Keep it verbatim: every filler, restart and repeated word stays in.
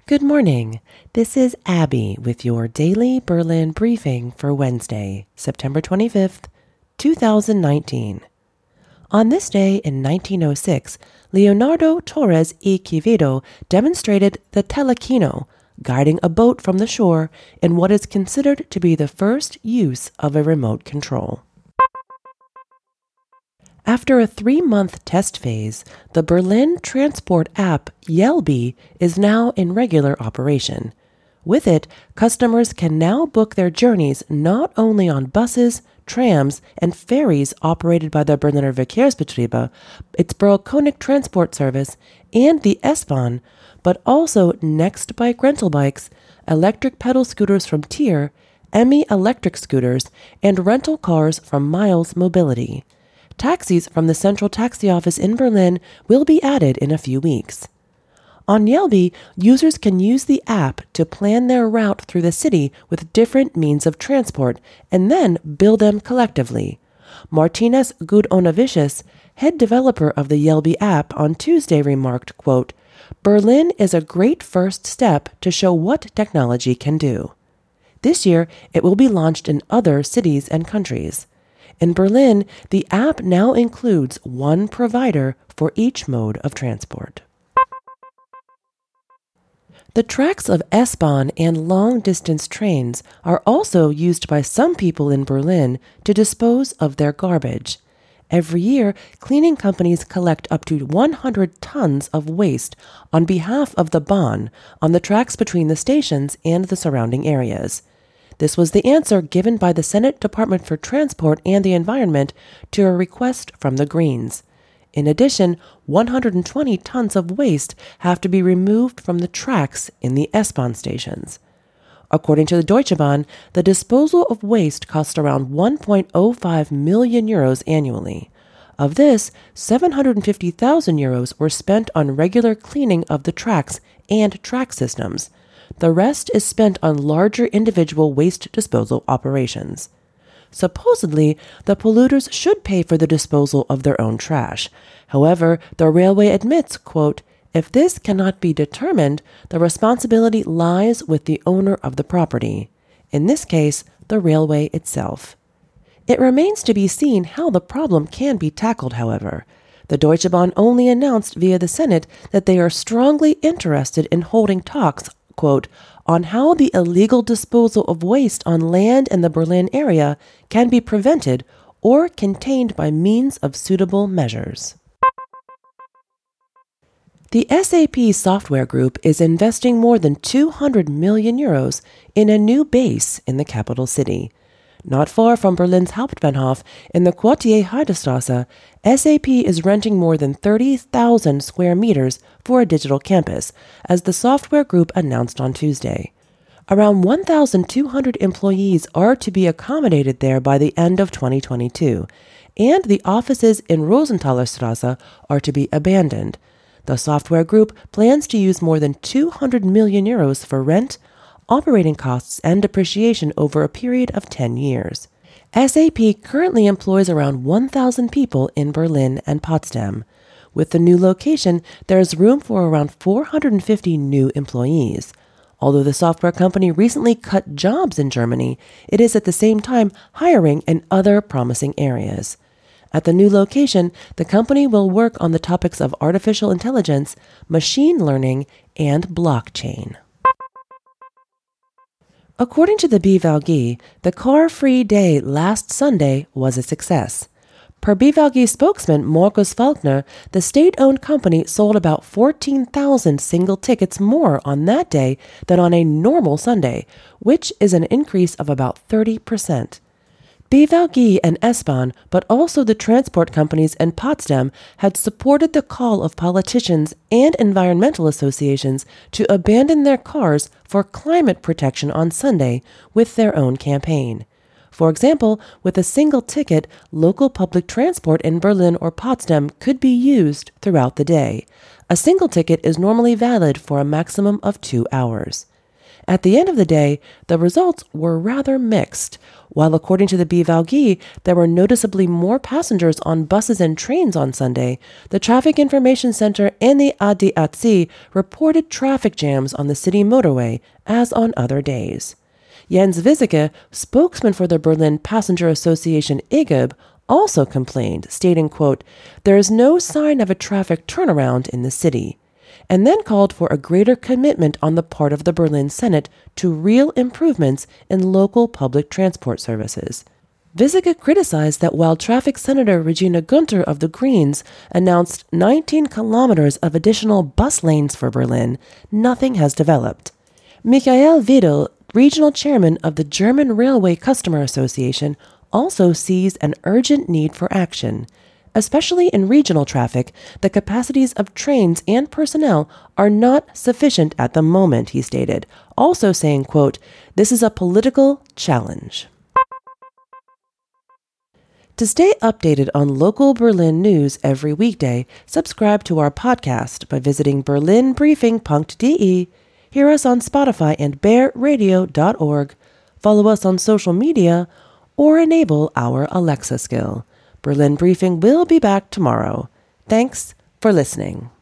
Good morning. This is Abby with your daily Berlin briefing for Wednesday, September twenty-fifth, two thousand nineteen. On this day in nineteen oh six, Leonardo Torres y Quevedo demonstrated the telekino, guiding a boat from the shore in what is considered to be the first use of a remote control. After a three-month test phase, the Berlin transport app Jelbi is now in regular operation. With it, customers can now book their journeys not only on buses, trams, and ferries operated by the Berliner Verkehrsbetriebe, its Berlkönig transport service, and the S-Bahn, but also Next Bike rental bikes, electric pedal scooters from Tier, Emmy electric scooters, and rental cars from Miles Mobility. Taxis from the Central Taxi Office in Berlin will be added in a few weeks. On Jelbi, users can use the app to plan their route through the city with different means of transport and then bill them collectively. Martinez Gudonavicius, head developer of the Jelbi app, on Tuesday remarked, quote, "Berlin is a great first step to show what technology can do." This year, it will be launched in other cities and countries. In Berlin, the app now includes one provider for each mode of transport. The tracks of S-Bahn and long-distance trains are also used by some people in Berlin to dispose of their garbage. Every year, cleaning companies collect up to one hundred tons of waste on behalf of the Bahn on the tracks between the stations and the surrounding areas. This was the answer given by the Senate Department for Transport and the Environment to a request from the Greens. In addition, one hundred twenty tons of waste have to be removed from the tracks in the S-Bahn stations. According to the Deutsche Bahn, the disposal of waste costs around one point oh five million euros annually. Of this, seven hundred fifty thousand euros were spent on regular cleaning of the tracks and track systems. The rest is spent on larger individual waste disposal operations. Supposedly, the polluters should pay for the disposal of their own trash. However, the railway admits, quote, "If this cannot be determined, the responsibility lies with the owner of the property, in this case, the railway itself." It remains to be seen how the problem can be tackled, however. The Deutsche Bahn only announced via the Senate that they are strongly interested in holding talks, quote, "on how the illegal disposal of waste on land in the Berlin area can be prevented or contained by means of suitable measures." The S A P Software Group is investing more than two hundred million euros in a new base in the capital city. Not far from Berlin's Hauptbahnhof, in the Quartier Heidestrasse, S A P is renting more than thirty thousand square meters for a digital campus, as the software group announced on Tuesday. Around one thousand two hundred employees are to be accommodated there by the end of twenty twenty-two, and the offices in Rosenthalerstrasse are to be abandoned. The software group plans to use more than two hundred million euros for rent, operating costs, and depreciation over a period of ten years. S A P currently employs around one thousand people in Berlin and Potsdam. With the new location, there is room for around four hundred fifty new employees. Although the software company recently cut jobs in Germany, it is at the same time hiring in other promising areas. At the new location, the company will work on the topics of artificial intelligence, machine learning, and blockchain. According to the B V G, the car-free day last Sunday was a success. Per B V G spokesman Markus Falkner, the state-owned company sold about fourteen thousand single tickets more on that day than on a normal Sunday, which is an increase of about thirty percent. B V G and S-Bahn, but also the transport companies in Potsdam, had supported the call of politicians and environmental associations to abandon their cars for climate protection on Sunday with their own campaign. For example, with a single ticket, local public transport in Berlin or Potsdam could be used throughout the day. A single ticket is normally valid for a maximum of two hours. At the end of the day, the results were rather mixed. While according to the B V A L G I, there were noticeably more passengers on buses and trains on Sunday, the Traffic Information Center in the A D A T S I reported traffic jams on the city motorway as on other days. Jens Wieseke, spokesman for the Berlin Passenger Association I G B, also complained, stating, quote, "There is no sign of a traffic turnaround in the city," and then called for a greater commitment on the part of the Berlin Senate to real improvements in local public transport services. Wieseke criticized that while Traffic Senator Regina Günther of the Greens announced nineteen kilometers of additional bus lanes for Berlin, nothing has developed. Michael Wedel, regional chairman of the German Railway Customer Association, also sees an urgent need for action. Especially in regional traffic, the capacities of trains and personnel are not sufficient at the moment, he stated, also saying, quote, "This is a political challenge." To stay updated on local Berlin news every weekday, subscribe to our podcast by visiting berlin briefing punkt de, hear us on Spotify and bear radio dot org, follow us on social media, or enable our Alexa skill. Berlin Briefing will be back tomorrow. Thanks for listening.